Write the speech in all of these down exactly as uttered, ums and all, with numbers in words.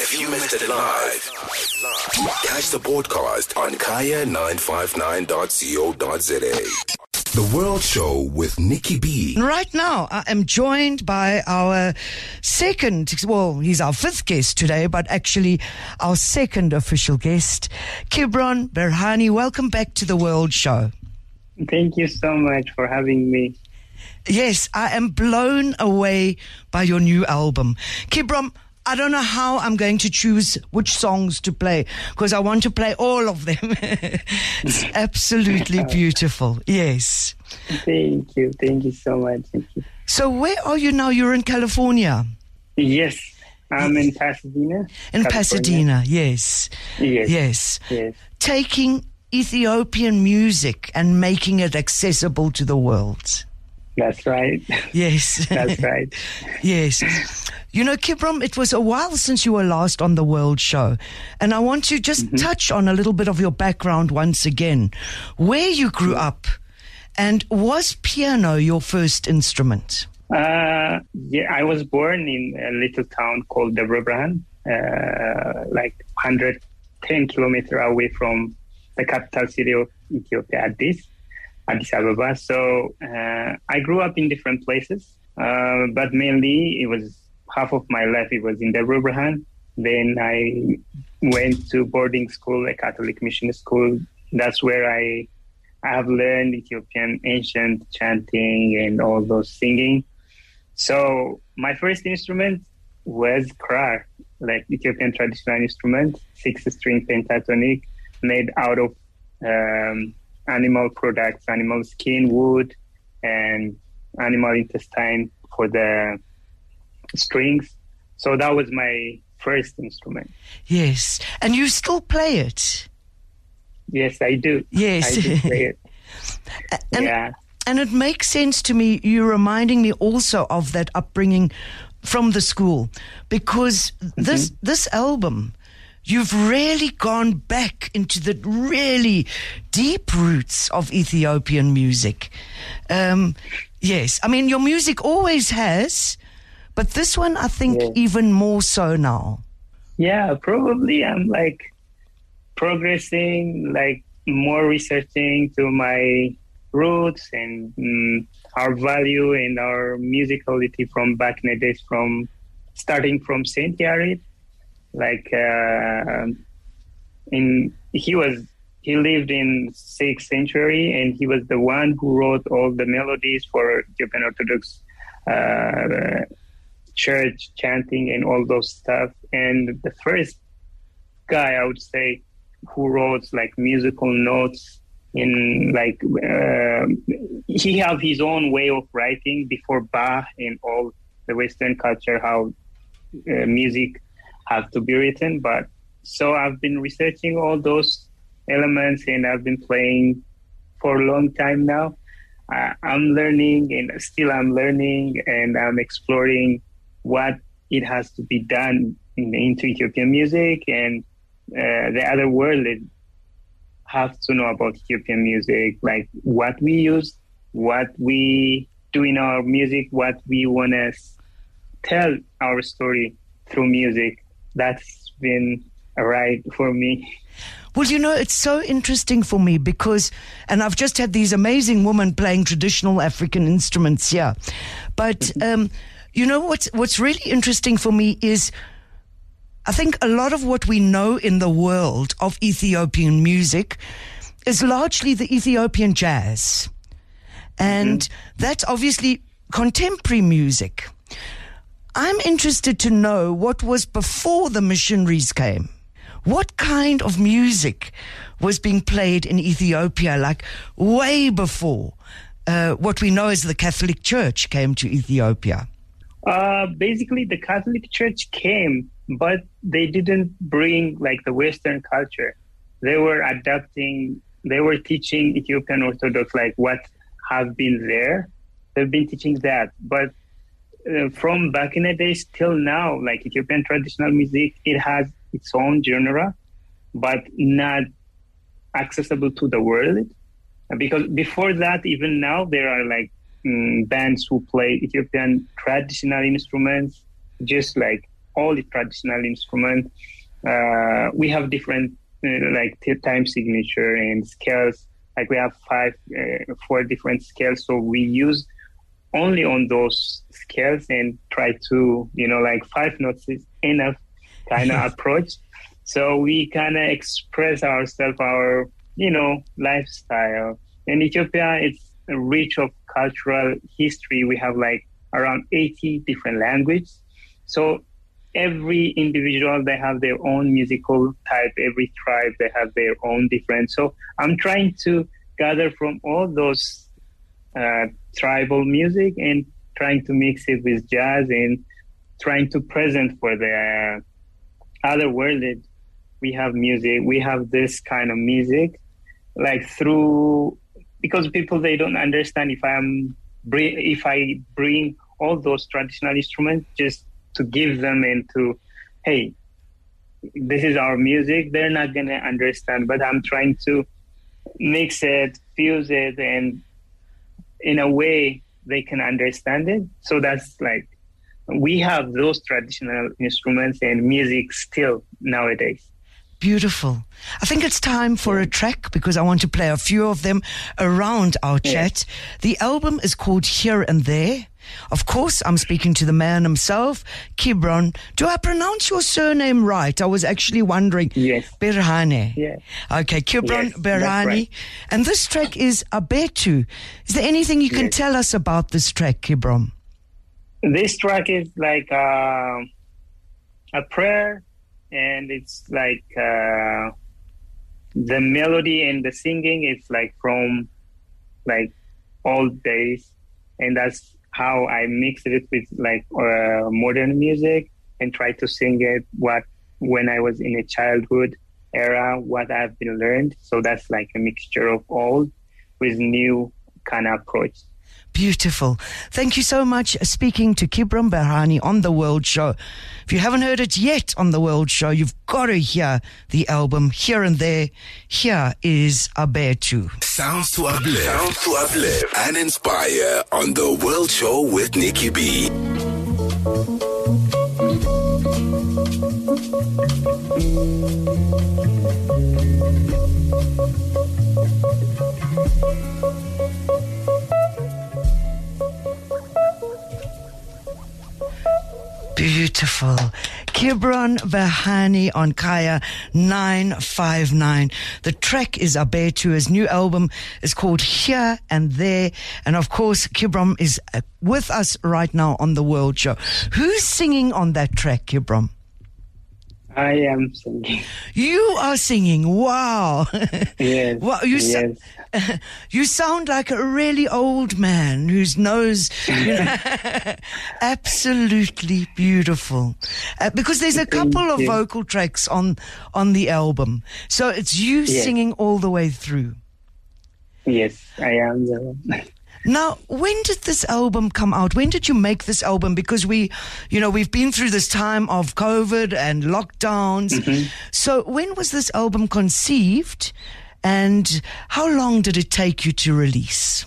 If you missed it live, catch the podcast on kaya nine five nine dot co dot za. The World Show with Nikki B. Right now, I am joined by our second, well, he's our fifth guest today, but actually our second official guest, Kibron Berhane. Welcome back to the World Show. Thank you so much for having me. Yes, I am blown away by your new album. Kibron, I don't know how I'm going to choose which songs to play because I want to play all of them. It's absolutely beautiful. Yes. Thank you. Thank you so much. Thank you. So where are you now? You're in California? Yes. I'm in Pasadena. In California. Pasadena, yes. Yes. Yes. Yes. Taking Ethiopian music and making it accessible to the world. That's right. Yes. That's right. Yes. You know, Kibron, it was a while since you were last on the World Show, and I want to just mm-hmm. touch on a little bit of your background once again, where you grew up, and was piano your first instrument? Uh, yeah, I was born in a little town called Debre Birhan, uh, like one hundred ten kilometers away from the capital city of Ethiopia, Addis. Addis Ababa. So uh, I grew up in different places, uh, but mainly it was half of my life. It was in Debre Birhan. Then I went to boarding school, a Catholic mission school. That's where I I have learned Ethiopian ancient chanting and all those singing. So my first instrument was krar, like Ethiopian traditional instrument, six-string pentatonic, made out of um, animal products, animal skin, wood, and animal intestine for the strings. So that was my first instrument. Yes. And you still play it? Yes, I do. Yes. I do play it. and, yeah. And it makes sense to me. You're reminding me also of that upbringing from the school, because mm-hmm. this this album, you've really gone back into the really deep roots of Ethiopian music. Um, yes, I mean, your music always has, but this one, I think, yeah. even more so now. Yeah, probably I'm like progressing, like more researching to my roots and um, our value and our musicality from back in the days, from starting from Saint Yared. Like uh, in he was he lived in sixth century, and he was the one who wrote all the melodies for Ethiopian Orthodox uh, church chanting and all those stuff. And the first guy, I would say, who wrote like musical notes in like uh, he have his own way of writing before Bach and all the Western culture, how uh, music have to be written. But so I've been researching all those elements, and I've been playing for a long time now. Uh, I'm learning, and still I'm learning, and I'm exploring what it has to be done in, into Ethiopian music, and uh, the other world have to know about Ethiopian music, like what we use, what we do in our music, what we want to tell our story through music. That's been a ride for me. Well, you know, it's so interesting for me because, and I've just had these amazing women playing traditional African instruments here. But, um, you know, what's, what's really interesting for me is I think a lot of what we know in the world of Ethiopian music is largely the Ethiopian jazz. And mm-hmm. that's obviously contemporary music. I'm interested to know what was before the missionaries came. What kind of music was being played in Ethiopia, like way before uh, what we know as the Catholic Church came to Ethiopia? Uh, basically, the Catholic Church came, but they didn't bring like the Western culture. They were adapting, they were teaching Ethiopian Orthodox like what have been there. They've been teaching that, but Uh, from back in the days till now, like Ethiopian traditional music, it has its own genre, but not accessible to the world. Because before that, even now, there are like um, bands who play Ethiopian traditional instruments, just like all the traditional instruments. Uh, we have different uh, like time signature and scales. Like we have five, uh, four different scales. So we use only on those scales and try to, you know, like five notes is enough kind of approach. So we kind of express ourselves, our, you know, lifestyle. In Ethiopia, it's rich of cultural history. We have like around eighty different languages. So every individual, they have their own musical type. Every tribe, they have their own different. So I'm trying to gather from all those uh, tribal music and trying to mix it with jazz and trying to present for the uh, other world that we have music. We have this kind of music, like through, because people, they don't understand if I'm if I bring all those traditional instruments just to give them and to, hey, this is our music, they're not going to understand. But I'm trying to mix it, fuse it, and in a way they can understand it. So that's like, we have those traditional instruments and music still nowadays. Beautiful. I think it's time for a track because I want to play a few of them around our chat. Yeah. The album is called Here and There. Of course, I'm speaking to the man himself, Kibron. Do I pronounce your surname right? I was actually wondering. Yes. Berhane. Yes. Okay, Kibron yes, Berhane. Right. And this track is Abetu. Is there anything you can yes. tell us about this track, Kibron? This track is like uh, a prayer, and it's like uh, the melody and the singing is like from like old days, and that's how I mixed it with like uh, modern music and try to sing it what when I was in a childhood era, what I've been learned. So that's like a mixture of old with new kind of approach. Beautiful. Thank you so much. Speaking to Kibron Berhane on The World Show. If you haven't heard it yet on The World Show, you've got to hear the album Here and There. Here is Abetu. Sounds to uplift. Sounds to uplift and inspire on The World Show with Nikki B. Beautiful. Kibron Berhane on Kaya nine five nine. The track is Abetu. His new album is called Here and There. And of course, Kibron is with us right now on The World Show. Who's singing on that track, Kibron? I am singing. You are singing. Wow. Yes. Well, you yes. So, you sound like a really old man whose nose, you know, absolutely beautiful. Uh, because there's a couple of vocal tracks on on the album, so it's you yes. singing all the way through. Yes, I am the one. Now, when did this album come out? When did you make this album? Because we, you know, we've been through this time of COVID and lockdowns. Mm-hmm. So when was this album conceived and how long did it take you to release?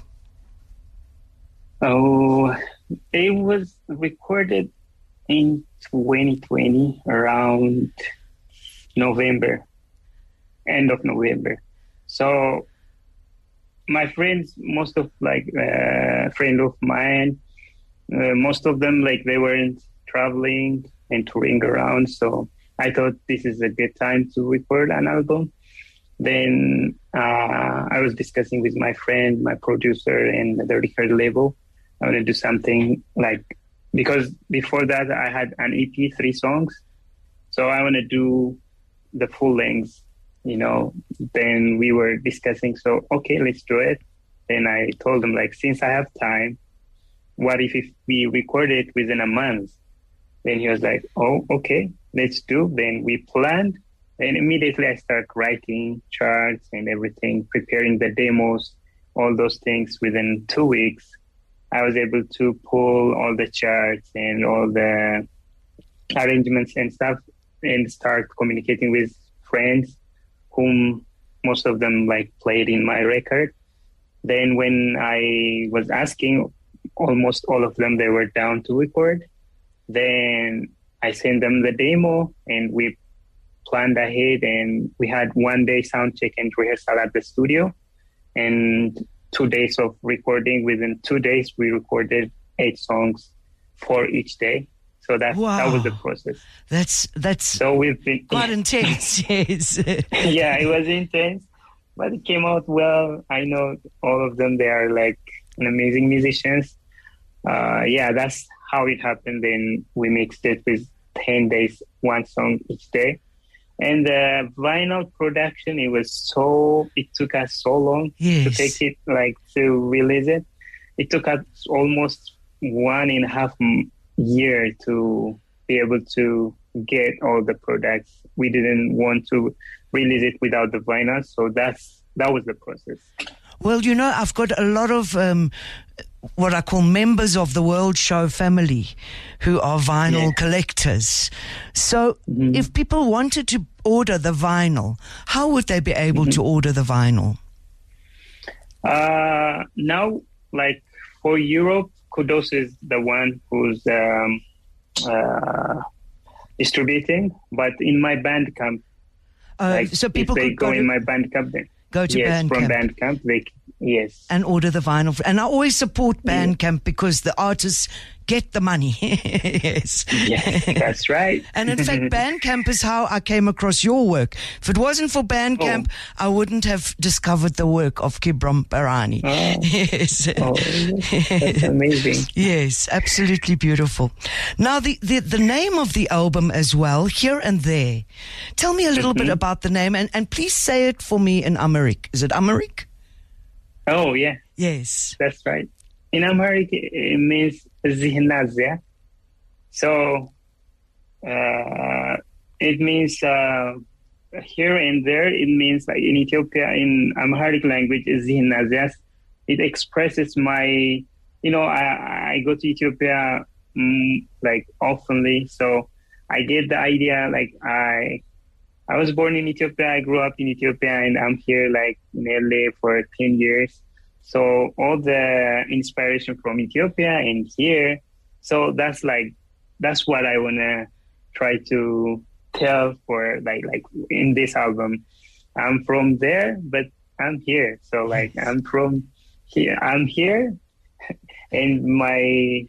Oh, it was recorded in twenty twenty, around November, end of November. So my friends, most of like uh, friend of mine, uh, most of them like they weren't traveling and touring around. So I thought this is a good time to record an album. Then uh, I was discussing with my friend, my producer, and the record label. I want to do something like, because before that I had an E P, three songs. So I want to do the full length. You know, then we were discussing, so, okay, let's do it. Then I told him, like, since I have time, what if, if we record it within a month? Then he was like, oh, okay, let's do. Then we planned. Then immediately I started writing charts and everything, preparing the demos, all those things. Within two weeks, I was able to pull all the charts and all the arrangements and stuff and start communicating with friends, whom most of them like played in my record. Then when I was asking, almost all of them, they were down to record. Then I sent them the demo, and we planned ahead, and we had one day sound check and rehearsal at the studio, and two days of recording. Within two days, we recorded eight songs for each day. So that wow. that was the process. That's that's so we've been quite intense. Yes. Yeah, it was intense, but it came out well. I know all of them. They are like an amazing musicians. Uh, yeah, that's how it happened. Then we mixed it with ten days, one song each day. And the vinyl production, it was so, it took us so long yes. to take it, like to release it. It took us almost one and a half year to be able to get all the products. We didn't want to release it without the vinyl. So that's, that was the process. Well, you know, I've got a lot of um, what I call members of the World Show family who are vinyl yeah. collectors. So mm-hmm. if people wanted to order the vinyl, how would they be able mm-hmm. to order the vinyl? Uh, now, like for Europe, Kudos is the one who's um, uh, distributing. But in my Bandcamp, uh, like so people if they could go, go in to- my Bandcamp, then Go to yes, Bandcamp. from Bandcamp, they, yes. And order the vinyl. And I always support Bandcamp yeah. because the artists get the money. Yes. Yes, that's right. And in fact, Bandcamp is how I came across your work. If it wasn't for Bandcamp, oh. I wouldn't have discovered the work of Kibrom Parani. Oh. Yes. Oh, that's amazing. Yes, absolutely beautiful. Now, the, the, the name of the album as well, Here and There. Tell me a little mm-hmm. bit about the name, and, and please say it for me in Amharic. Is it Amharic? Oh, yeah. Yes. That's right. In Amharic, it means Zihnazia. So, uh, it means uh, here and there. It means like in Ethiopia, in Amharic language, Zihnazia. It expresses my, you know, I, I go to Ethiopia mm, like oftenly. So I get the idea, like I, I was born in Ethiopia. I grew up in Ethiopia, and I'm here like in L A for ten years. So all the inspiration from Ethiopia and here. So that's like, that's what I want to try to tell for like, like in this album. I'm from there, but I'm here. So like, I'm from here, I'm here and my,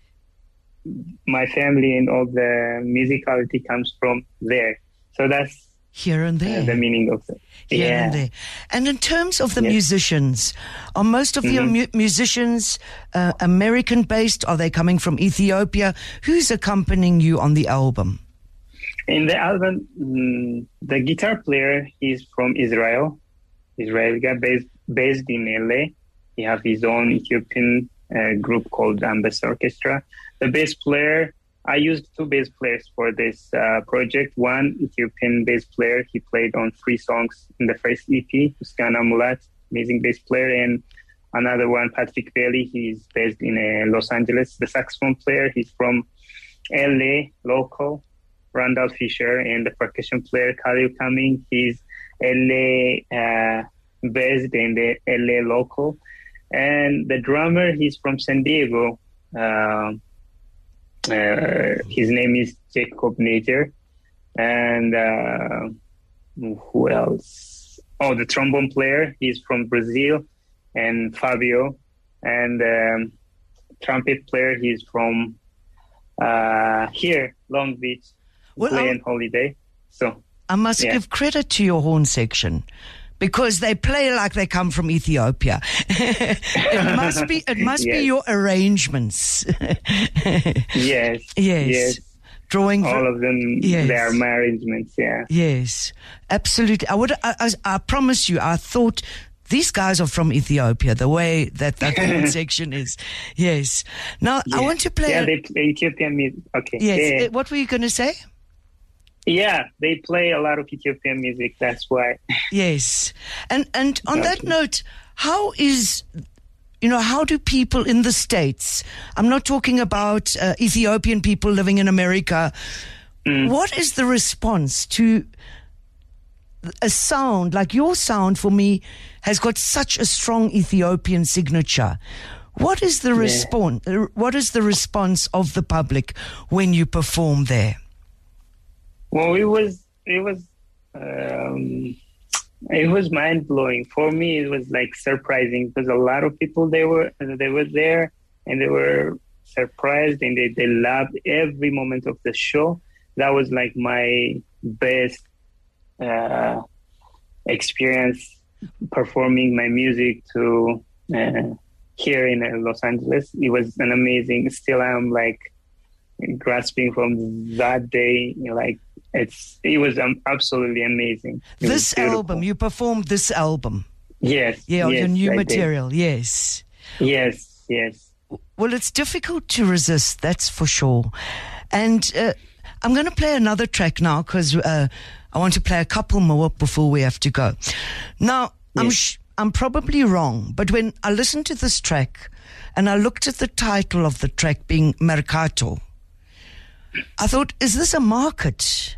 my family and all the musicality comes from there. So that's, Here and There. Uh, the meaning of it. Here yeah. and There. And in terms of the yes. musicians, are most of mm-hmm. your mu- musicians uh, American-based? Are they coming from Ethiopia? Who's accompanying you on the album? In the album, mm, the guitar player is from Israel. Israeli guy based, based in L A. He has his own Ethiopian uh, group called Ambassador Orchestra. The bass player, I used two bass players for this uh, project. One Ethiopian bass player, he played on three songs in the first E P, Uskana Mulat, amazing bass player, and another one, Patrick Bailey, he's based in uh, Los Angeles. The saxophone player, he's from L A, local, Randall Fisher, and the percussion player, Khalil Cumming, he's L A uh, based in the L A local. And the drummer, he's from San Diego, uh, Uh, his name is Jacob Nader. And uh, who else? Oh, the trombone player, he's from Brazil, and Fabio. And um, trumpet player, he's from uh, here, Long Beach, well, playing Holiday. So I must yeah. give credit to your horn section, because they play like they come from Ethiopia. It must be it must yes. be your arrangements. yes. Yes. Yes. Drawing all of them, yes. they are my arrangements, yeah. Yes. Absolutely. I would I, I, I promise you, I thought these guys are from Ethiopia, the way that that horn section is. Yes. Now yeah. I want to play Yeah, a, they play Ethiopian music. Okay. Yes. Yeah. What were you going to say? Yeah, they play a lot of Ethiopian music. That's why. Yes. And and on okay. that note, how is, you know, how do people in the States, I'm not talking about uh, Ethiopian people living in America, mm. what is the response to a sound, like your sound for me has got such a strong Ethiopian signature. What is the yeah. response? What is the response of the public when you perform there? Well, it was it was um, it was mind blowing for me. It was like surprising because a lot of people they were they were there and they were surprised and they, they loved every moment of the show. That was like my best uh, experience performing my music to uh, here in uh, Los Angeles. It was an amazing. Still, I'm like grasping from that day. Like it's it was um, absolutely amazing. It this album, you performed this album. Yes. Yeah, yes, your new I material. did. Yes. Yes. Yes. Well, it's difficult to resist, that's for sure. And uh, I'm going to play another track now because uh, I want to play a couple more before we have to go. Now, I'm Yes. sh- I'm probably wrong, but when I listened to this track and I looked at the title of the track being Mercato, I thought, is this a market?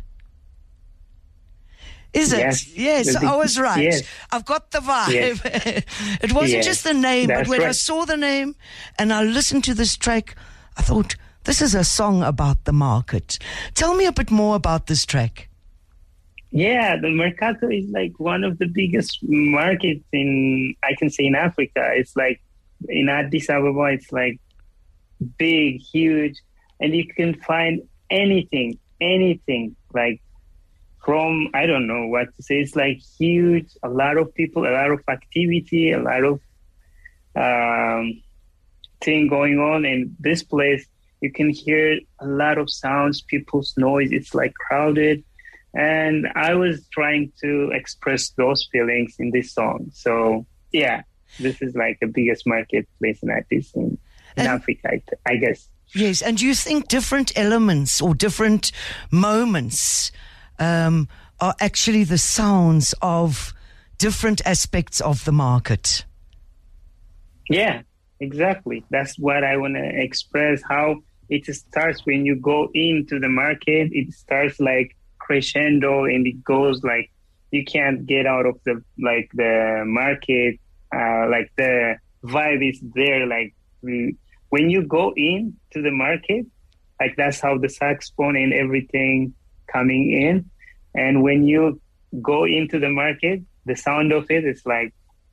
Is it? Yes. Yes, The- I was right. yes. I've got the vibe. Yes. It wasn't Yes, just the name, but that's when I right. saw the name and I listened to this track, I thought, this is a song about the market. Tell me a bit more about this track. Yeah, the Mercato is like one of the biggest markets in, I can say, in Africa. It's like in Addis Ababa, it's like big, huge, and you can find anything, anything like from, I don't know what to say. It's like huge, a lot of people, a lot of activity, a lot of um, thing going on. And this place, you can hear a lot of sounds, people's noise. It's like crowded. And I was trying to express those feelings in this song. So, yeah, this is like the biggest marketplace in artists in, in And- Africa, I, I guess. Yes, and do you think different elements or different moments um, are actually the sounds of different aspects of the market? Yeah, exactly. That's what I want to express, how it starts when you go into the market. It starts like crescendo and it goes like you can't get out of the like the market. Uh, like the vibe is there. Like mm, when you go in to the market, like that's how the saxophone and everything coming in. And when you go into the market, the sound of it is like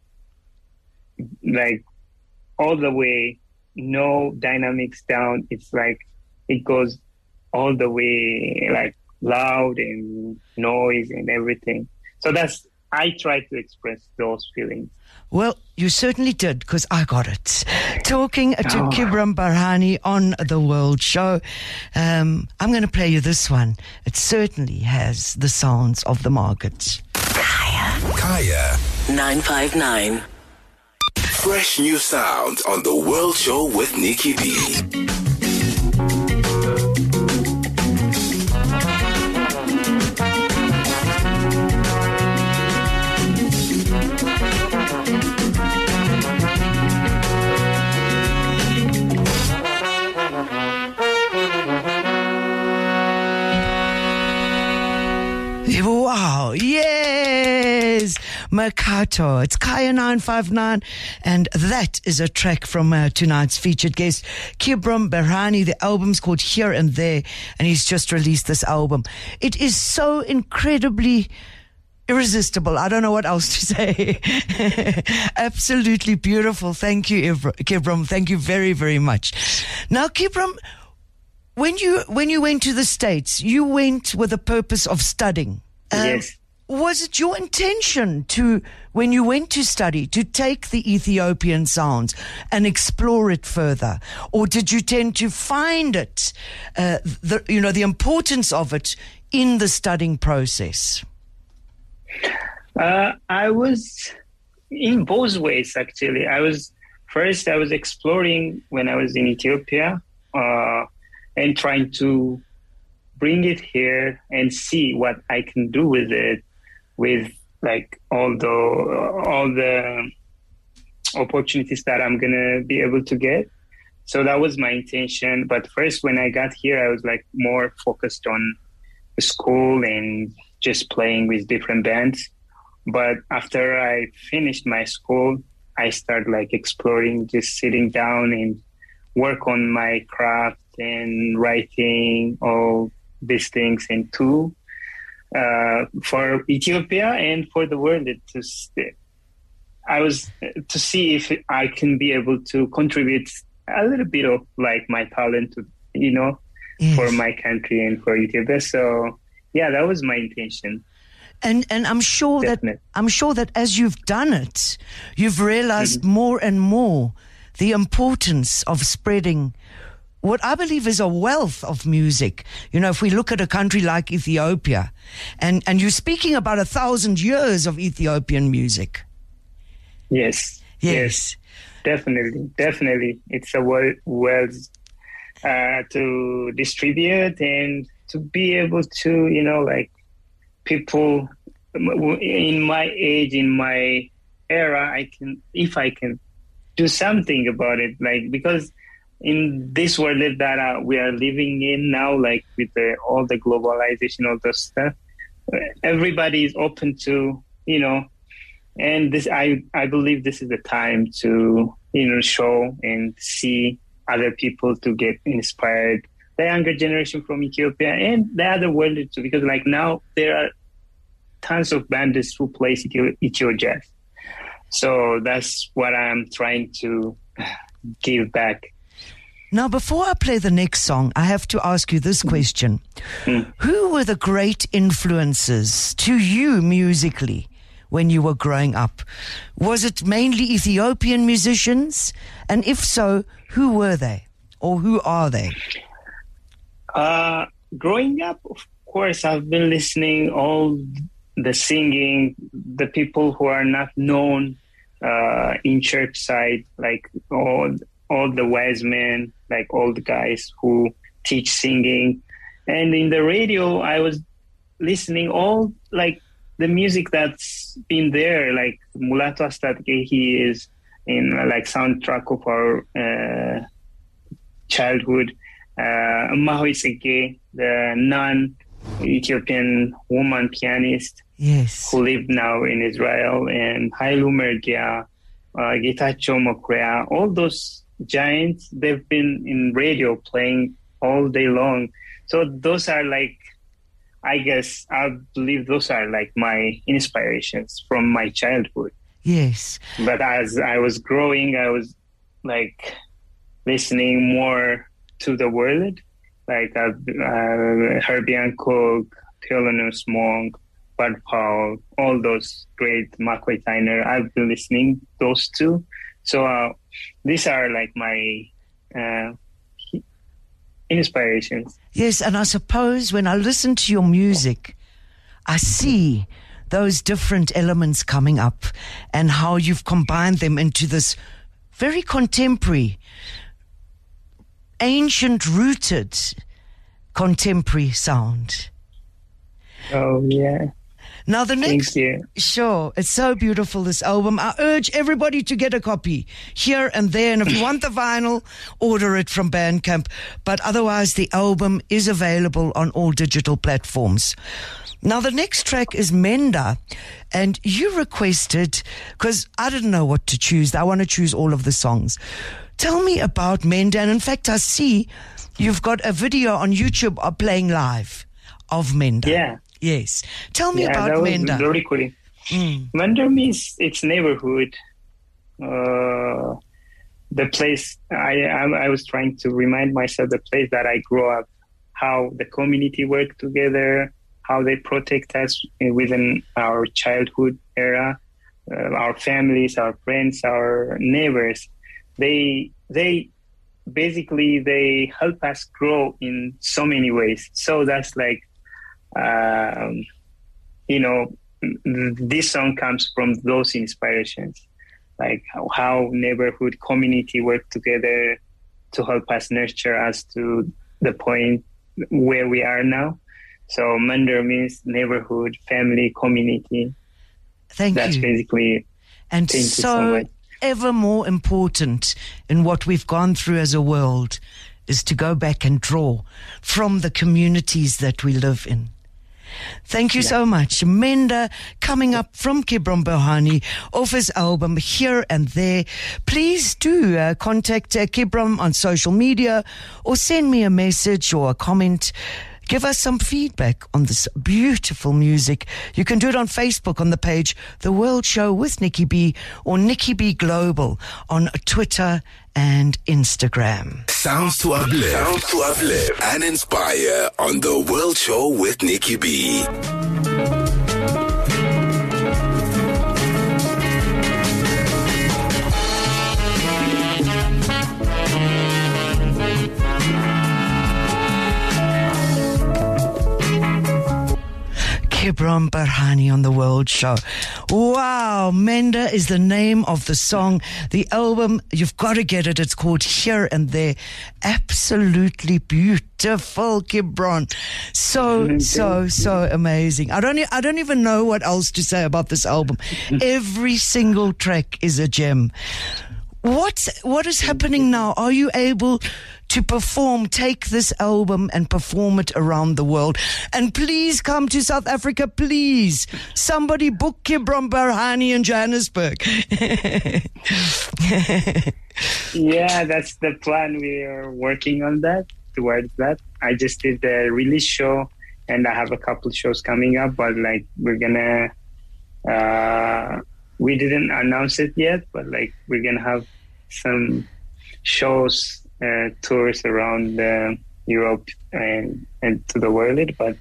like all the way, no dynamics down. It's like it goes all the way like loud and noise and everything. So that's, I try to express those feelings. Well, you certainly did, because I got it. Talking to Oh. Kibram Barhani on The World Show. Um, I'm going to play you this one. It certainly has the sounds of the market. Kaya. nine five nine. Fresh new sounds on The World Show with Nikki B. Wow, yes, Mercato. It's Kaya nine five nine, and that is a track from uh, tonight's featured guest, Kibram Barhani. The album's called Here and There, and he's just released this album. It is so incredibly irresistible. I don't know what else to say. Absolutely beautiful. Thank you, Ivr- Kibram. Thank you very, very much. Now, Kibram, when you when you went to the States, you went with the purpose of studying. Um, Yes. Was it your intention to, when you went to study, to take the Ethiopian sounds and explore it further, or did you tend to find it, uh, the you know the importance of it in the studying process? Uh, I was in both ways, actually. I was, first, I was exploring when I was in Ethiopia uh, and trying to bring it here and see what I can do with it, with like all the, all the opportunities that I'm going to be able to get. So that was my intention. But first, when I got here, I was like more focused on school and just playing with different bands. But after I finished my school, I started like exploring, just sitting down and work on my craft and writing all these things. And two, uh, for Ethiopia and for the world to stay. I was to see if I can be able to contribute a little bit of like my talent to, you know, yes. for my country and for Ethiopia. So yeah, that was my intention. And and I'm sure Definitely. that I'm sure that as you've done it, you've realized mm-hmm. more and more the importance of spreading what I believe is a wealth of music. You know, if we look at a country like Ethiopia, and, and you're speaking about a thousand years of Ethiopian music. Yes. Yes. yes definitely. Definitely. It's a wealth, wealth uh, to distribute and to be able to, you know, like people in my age, in my era, I can, if I can do something about it, like, because in this world that uh, we are living in now, like with the, all the globalization, all the stuff, everybody is open to, you know, and this, I, I believe this is the time to, you know, show and see other people to get inspired, the younger generation from Ethiopia and the other world too, because like now there are tons of bands who play Ethio, Ethio jazz. So that's what I'm trying to give back. Now, before I play the next song, I have to ask you this question. Mm. Who were the great influences to you musically when you were growing up? Was it mainly Ethiopian musicians? And if so, who were they? Or who are they? Uh, growing up, of course, I've been listening all the singing, the people who are not known uh, in church side, like all all the wise men, like all the guys who teach singing. And in the radio, I was listening all like the music that's been there, like Mulatu Astatke, he is in uh, like soundtrack of our uh, childhood. Uh, Mahoi Sege, the non-Ethiopian woman pianist, yes, who lived now in Israel, and Hailu Mergia, uh, Getachew Mokrea, all those giants, they've been in radio playing all day long. So those are like, I guess, I believe those are like my inspirations from my childhood. Yes. But as I was growing, I was like listening more to the world, like uh, uh, Herbie Hancock, Thelonious Monk, Bud Powell, all those great McCoy Tyner. I've been listening those two. So uh, these are like my uh, inspirations. Yes, and I suppose when I listen to your music, I see those different elements coming up and how you've combined them into this very contemporary, ancient-rooted contemporary sound. Oh, yeah. Now the next, Thank you. Sure, it's so beautiful, this album. I urge everybody to get a copy here and there, and if you want the vinyl, order it from Bandcamp. But otherwise, the album is available on all digital platforms. Now the next track is Menda, and you requested, because I didn't know what to choose. I want to choose all of the songs. Tell me about Menda, and in fact, I see you've got a video on YouTube of playing live of Menda. Yeah. Yes. Tell me yeah, about that was Menda. Very cool. Mm. Menda means it's neighborhood. Uh, the place I, I I was trying to remind myself the place that I grew up, how the community work together, how they protect us within our childhood era, uh, our families, our friends, our neighbors. They they basically they help us grow in so many ways. So that's like. Um, you know, this song comes from those inspirations, like how, how neighborhood community work together to help us nurture us to the point where we are now. So Menda means neighborhood, family, community. Thank That's you. That's basically and thank so, you so much. Ever more important in what we've gone through as a world is to go back and draw from the communities that we live in. Thank you yeah. so much. Menda coming up from Kibron Bohani off his album Here and There. Please do uh, contact uh, Kibron on social media or send me a message or a comment give us some feedback on this beautiful music. You can do it on Facebook on the page The World Show with Nikki B, or Nikki B Global on Twitter and Instagram. Sounds to uplift, sounds to uplift and inspire on The World Show with Nikki B. Kibron Barhani on The World Show. Wow, Menda is the name of the song. The album, you've got to get it. It's called Here and There. Absolutely beautiful, Kibron. So, so, so amazing. I don't, I don't even know what else to say about this album. Every single track is a gem. What, what is happening now? Are you able to perform, take this album and perform it around the world? And please come to South Africa, please. Somebody book Kibron Barhani in Johannesburg. Yeah, that's the plan. We are working on that, towards that. I just did the release show, and I have a couple shows coming up, but like we're gonna, uh, we didn't announce it yet, but like we're gonna have some shows, uh, tours around uh, Europe and and to the world. But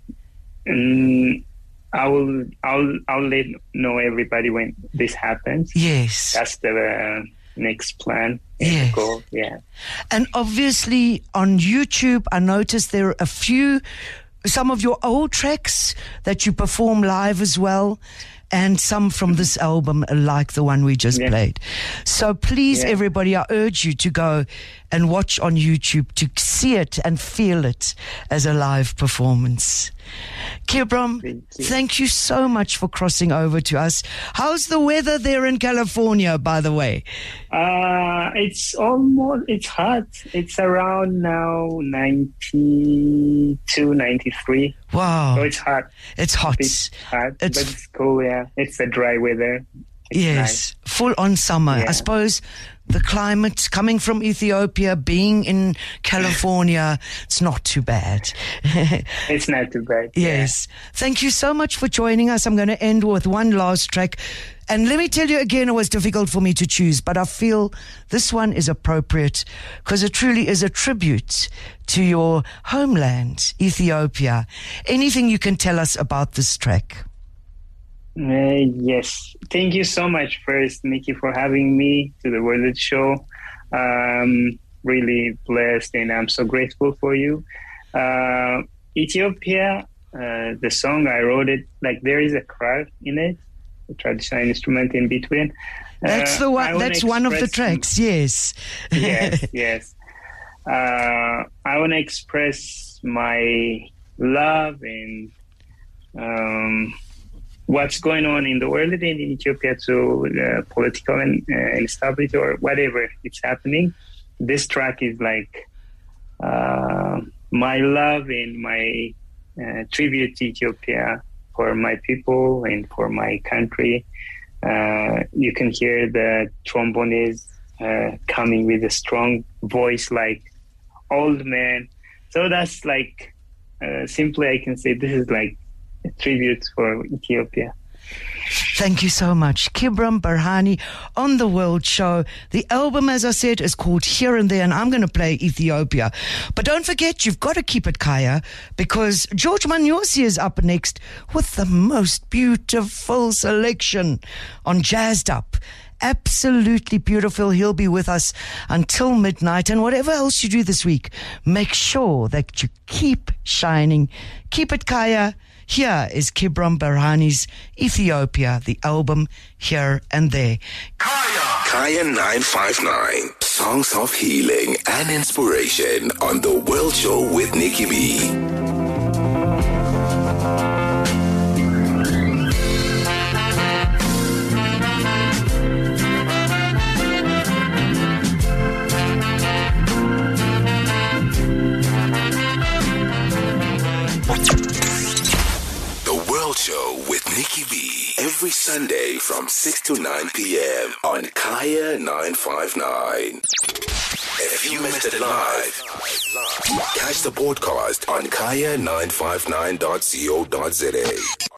um, I will I'll I'll let know everybody when this happens. Yes, that's the uh, next plan. Yes. Goal. Yeah, and obviously on YouTube, I noticed there are a few, some of your old tracks that you perform live as well, and some from this album, like the one we just yeah. played. So please, yeah. everybody, I urge you to go and watch on YouTube to see it and feel it as a live performance. Kibron, thank you. thank you so much for crossing over to us. How's the weather there in California, by the way? Uh, it's almost, it's hot. It's around now ninety-two, ninety-three. Wow. So it's hot. It's hot. It's hot, It's but it's cool, yeah. It's a dry weather. It's yes, nice. Full on summer. Yeah. I suppose the climate coming from Ethiopia, being in California, it's not too bad. It's not too bad. Yes. Yeah. Thank you so much for joining us. I'm going to end with one last track. And let me tell you again, it was difficult for me to choose, but I feel this one is appropriate because it truly is a tribute to your homeland, Ethiopia. Anything you can tell us about this track? Uh, yes. Thank you so much, first, Nikki, for having me to the World Show. Um, really blessed, and I'm so grateful for you. Uh, Ethiopia, uh, the song, I wrote it, like there is a crowd in it, a traditional instrument in between. That's uh, the one. That's one of the tracks. Yes. yes. Yes. Uh, I want to express my love and um, what's going on in the world and in Ethiopia, to the political and, uh, instability or whatever it's happening. This track is like uh, my love and my uh, tribute to Ethiopia, for my people and for my country. Uh, you can hear the trombone is uh, coming with a strong voice, like old man. So that's like, uh, simply I can say this is like a tribute for Ethiopia. Thank you so much. Kibron Barhani on The World Show. The album, as I said, is called Here and There, and I'm going to play Ethiopia. But don't forget, you've got to keep it Kaya, because George Manyosi is up next with the most beautiful selection on Jazzed Up. Absolutely beautiful. He'll be with us until midnight. And whatever else you do this week, make sure that you keep shining. Keep it Kaya. Here is Kibron Barhani's Ethiopia, the album Here and There. Kaya. Kaya nine five nine. Songs of healing and inspiration on The World Show with Nikki B. World Show with Nikki B. Every Sunday from six to nine p.m. on Kaya nine five nine. If you missed it live, catch the podcast on kaya nine five nine dot co dot za.